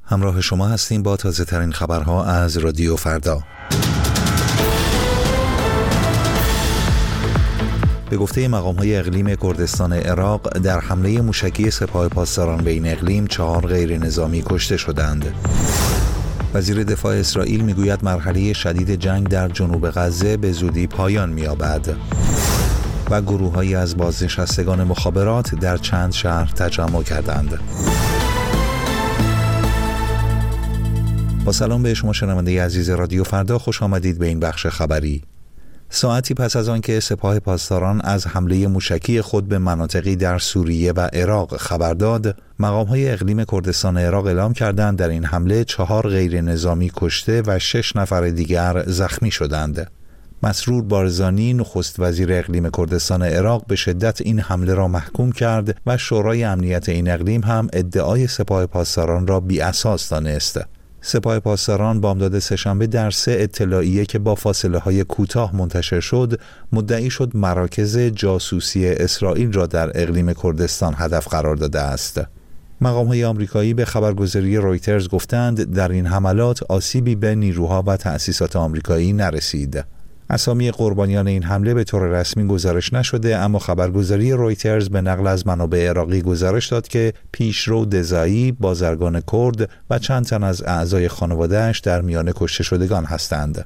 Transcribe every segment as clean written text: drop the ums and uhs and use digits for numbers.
همراه شما هستیم با تازه ترین خبرها از رادیو فردا. به گفته مقام‌های اقلیم کردستان عراق، در حمله موشکی سپاه پاسداران به این اقلیم 4 غیر نظامی کشته شدند. وزیر دفاع اسرائیل میگوید مرحله شدید جنگ در جنوب غزه به زودی پایان می‌یابد. و گروه‌هایی از بازنشستگان مخابرات در چند شهر تجمع کردند. با سلام به شما شنونده عزیز رادیو فردا، خوش آمدید به این بخش خبری. ساعتی پس از آنکه سپاه پاسداران از حمله موشکی خود به مناطقی در سوریه و عراق خبر داد، مقام‌های اقلیم کردستان عراق اعلام کردند در این حمله 4 غیر نظامی کشته و 6 نفر دیگر زخمی شدند. مسرور بارزانی، نخست وزیر اقلیم کردستان عراق، به شدت این حمله را محکوم کرد و شورای امنیت این اقلیم هم ادعای سپاه پاسداران را بی‌اساس دانست. سپاه پاسداران بامداد سه‌شنبه در 3 اطلاعیه که با فاصله‌های کوتاه منتشر شد، مدعی شد مراکز جاسوسی اسرائیل را در اقلیم کردستان هدف قرار داده است. مقام‌های آمریکایی به خبرگزاری رویترز گفتند در این حملات آسیبی به نیروها و تأسیسات آمریکایی نرسید. اسامی قربانیان این حمله به طور رسمی گزارش نشده، اما خبرگزاری رویترز به نقل از منابع عراقی گزارش داد که پیشرو دزایی، بازرگان کرد و چند تن از اعضای خانواده‌اش در میان کشته شدگان هستند.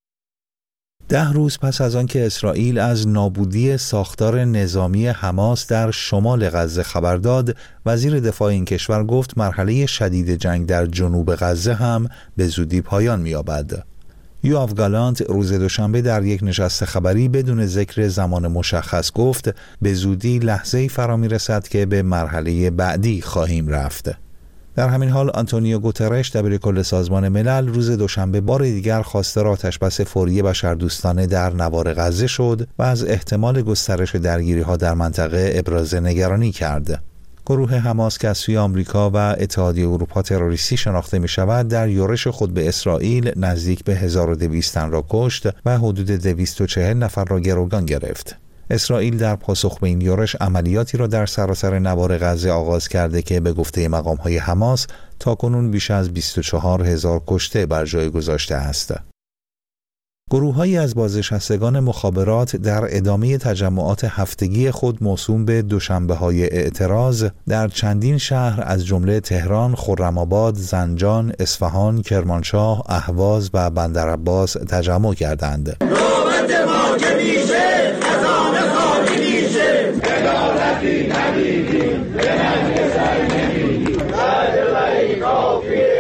10 روز پس از آنکه اسرائیل از نابودی ساختار نظامی حماس در شمال غزه خبر داد، وزیر دفاع این کشور گفت مرحله شدید جنگ در جنوب غزه هم به زودی پایان می‌یابد. یواف گالانت روز دوشنبه در یک نشست خبری بدون ذکر زمان مشخص گفت به زودی لحظه‌ای فرا می‌رسد که به مرحله بعدی خواهیم رفت. در همین حال آنتونیو گوترش دبیر کل سازمان ملل روز دوشنبه بار دیگر خواستار آتشبس فوری بشردوستانه در نوار غزه شد و از احتمال گسترش درگیری‌ها در منطقه ابراز نگرانی کرد. گروه حماس که از سوی آمریکا و اتحادیه اروپا تروریستی شناخته می شود، در یورش خود به اسرائیل نزدیک به 1200 تن را کشت و حدود 240 نفر را گروگان گرفت. اسرائیل در پاسخ به این یورش عملیاتی را در سراسر نوار غزه آغاز کرده که به گفته مقام‌های حماس تاکنون بیش از 24000 کشته بر جای گذاشته است. گروه‌هایی از بازنشستگان مخابرات در ادامه تجمعات هفتگی خود موسوم به دوشنبه‌های اعتراض در چندین شهر از جمله تهران، خرم‌آباد، زنجان، اصفهان، کرمانشاه، اهواز و بندرعباس تجمع کردند. نوبت ما که میشه، خزانه خالی میشه، عدالتی ندیدیم، به ننگ سر نمیدیم، عدالتی کافیه،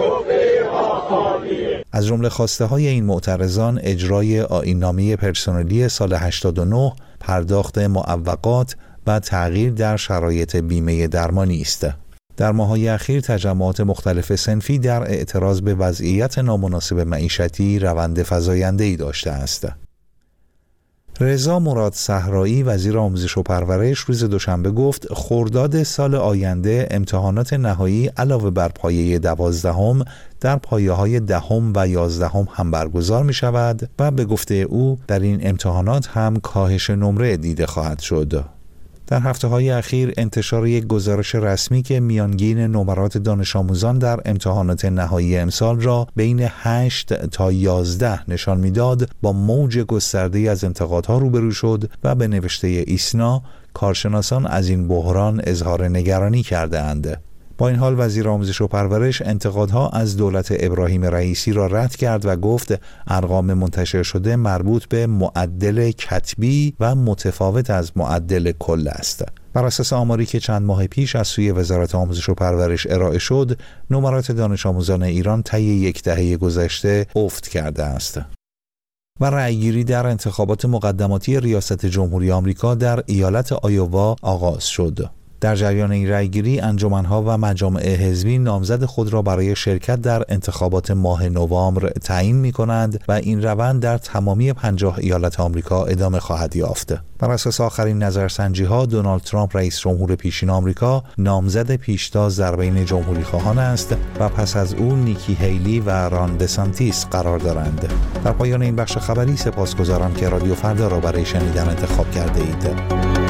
از جمله خواسته های این معترضان اجرای آیین‌نامه پرسنلی سال 89، پرداخت معوقات و تغییر در شرایط بیمه درمانی است. در ماه‌های اخیر تجمعات مختلف صنفی در اعتراض به وضعیت نامناسب معیشتی روند فزاینده‌ای داشته است. رضا مراد صحرایی وزیر آموزش و پرورش روز دوشنبه گفت خرداد سال آینده امتحانات نهایی علاوه بر پایه 12 در پایه‌های 10 و 11 هم برگزار می شود و به گفته او در این امتحانات هم کاهش نمره دیده خواهد شد. در هفته‌های اخیر انتشار یک گزارش رسمی که میانگین نمرات دانش آموزان در امتحانات نهایی امسال را بین 8 تا 11 نشان می‌داد، با موج گسترده‌ای از انتقادها روبرو شد و به نوشته ایسنا کارشناسان از این بحران اظهار نگرانی کرده‌اند. با این حال وزیر آموزش و پرورش انتقادها از دولت ابراهیم رئیسی را رد کرد و گفت ارقام منتشر شده مربوط به معدل کتبی و متفاوت از معدل کل است. بر اساس آماری که چند ماه پیش از سوی وزارت آموزش و پرورش ارائه شد، نمرات دانش آموزان ایران طی یک دهه گذشته افت کرده است. و رأیگیری در انتخابات مقدماتی ریاست جمهوری آمریکا در ایالت آیووا آغاز شد. در جریان این رأیگیری انجمن‌ها و مجامع حزبی نامزد خود را برای شرکت در انتخابات ماه نوامبر تعیین می‌کنند و این روند در تمامی 50 ایالت آمریکا ادامه خواهد یافت. بر اساس آخرین نظرسنجی‌ها دونالد ترامپ رئیس جمهور پیشین آمریکا نامزد پیشتاز در بین جمهوری‌خواهان است و پس از او نیکی هیلی و ران دسانتیس قرار دارند. در پایان این بخش خبری سپاسگزارم که رادیو فردا را برای شنیدن انتخاب کرده اید.